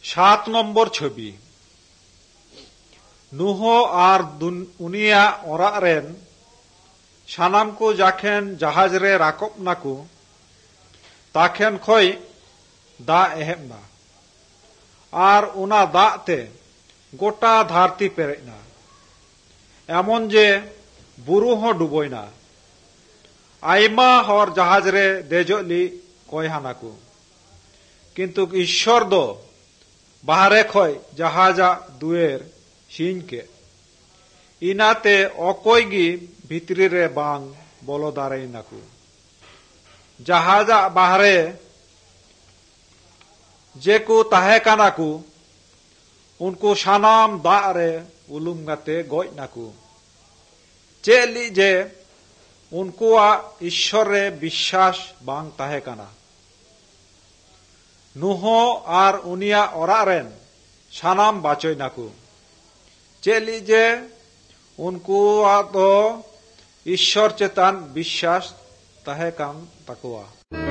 7 number छवि नुहो और उनिया ओरा rain सानाम को जाखेन जहाज रे राकब नाकू ताखेन खोय दा एहेबना और उना दा ते गोटा धारती पेरेना एमन जे बुरु हो डुबोयना आयमा हर जहाज रे देजोली कोयहानाकू किंतु ईश्वर दो बाहरे खोय जहाजा दुएर सीन के इनाते अकोयगी भितरी रे बांग बोलो दारेनाकू जहाजा बाहरे जेकू ताहे कानाकू उनको सानाम दा रे उलुमगाते गोयनाकू चेली जे उनको ईश्वर रे विश्वास बांग ताहे काना नुहो और उनिया ओरा रेन सानाम बाचोयनाकू चेली जे उनको तो ईश्वर चेतान विश्वास ताहे कान ताकुआ।